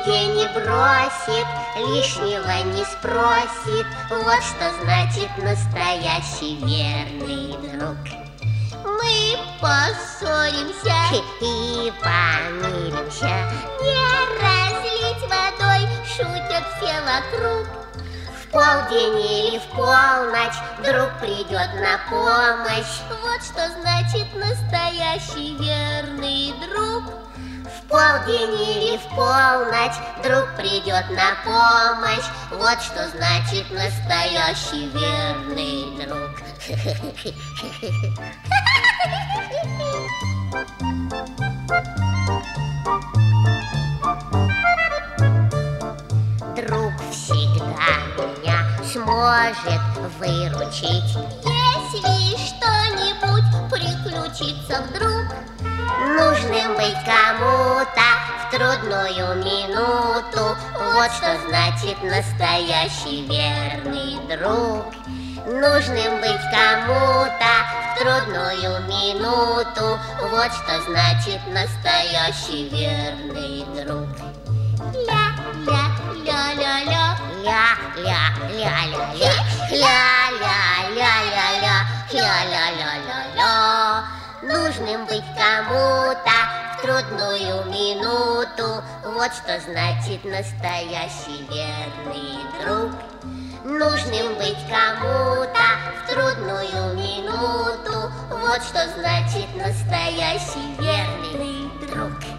беде не бросит, лишнего не спросит. Вот что значит настоящий верный друг. Мы поссоримся и помиримся, не разлить водой, шутят все вокруг. в полдень или в полночь друг придет на помощь. Вот что значит настоящий верный друг. В полдень или в полночь друг придет на помощь. Вот что значит настоящий верный друг. Друг всегда меня сможет выручить, Если что-нибудь приключится вдруг. нужным быть кому-то в трудную минуту. Вот что значит настоящий верный друг. Нужным быть кому-то в трудную минуту. Вот что значит настоящий верный друг. Ля-ля-ля-ля-ля, Ля-ля-ля-ля-ля, ля-ля-ля-ля-ля, ля-ля-ля-ля-ля. Нужным быть кому-то в трудную минуту. Вот что значит настоящий верный друг. Нужным быть кому-то в трудную минуту. Вот что значит настоящий верный друг.